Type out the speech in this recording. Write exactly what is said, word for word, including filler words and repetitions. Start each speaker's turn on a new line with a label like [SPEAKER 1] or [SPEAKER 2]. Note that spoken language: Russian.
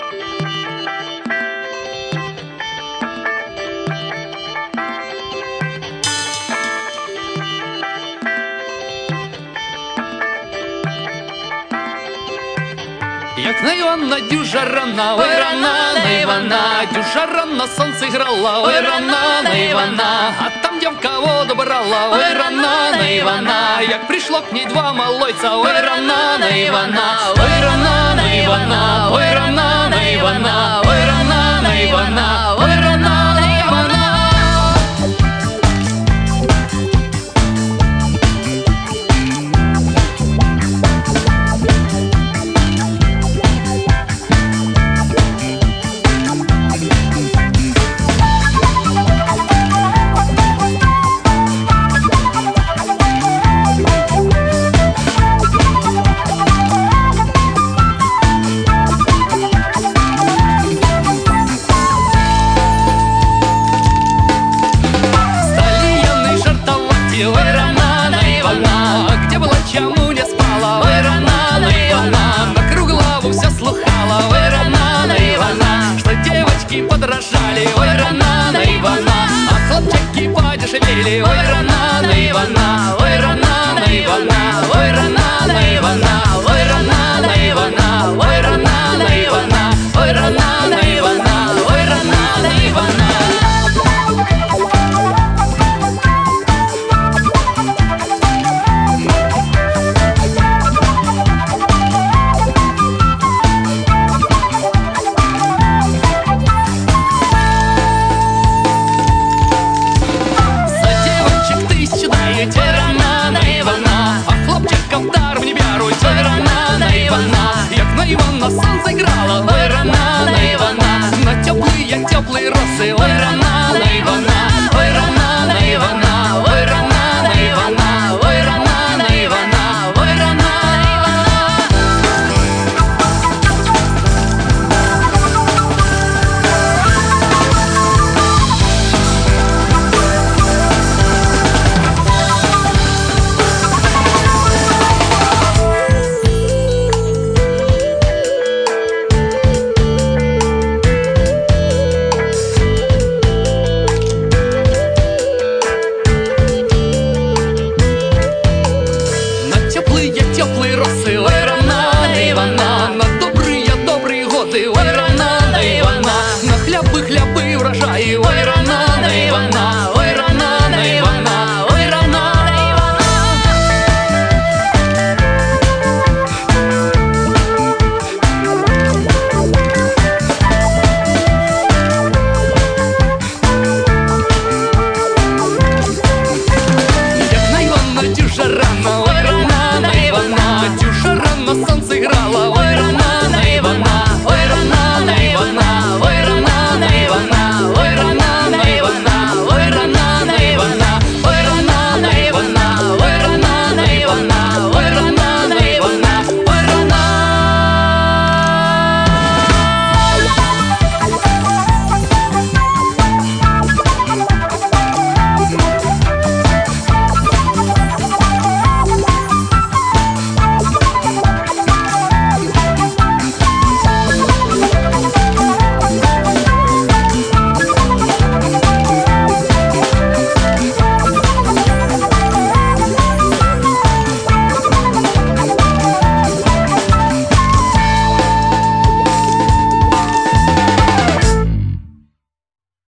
[SPEAKER 1] Як на Івана дюжа рана, ой рана на Івана, дюжа рана сонце грала, ой рана на Івана, а там дівка воду брала, ой рана на Івана, як прийшло к ній два малойця, ой рана на Івана, ой рана на Івана, ой рана на Івана, ой рана на Івана, ой рана на Івана. Ой, рана на Ивана, где была, чему не спала. Ой, рана на Ивана, вокруг главу все слухала. Ой, рана на Ивана, что девочки подражали. Ой, рана на Ивана, а хлопчаки подешевели. Ой, рана на Ивана, ой, рана на Ивана, ой, рана на Ивана, ой, рана на Ивана, ой, рана на Ивана, ой, рана на Ивана, ой, рана на Ивана. Ой, рана на Івана, а хлопчикам даром не беруть. Ой, рана на Івана, як на Івана сонце грало.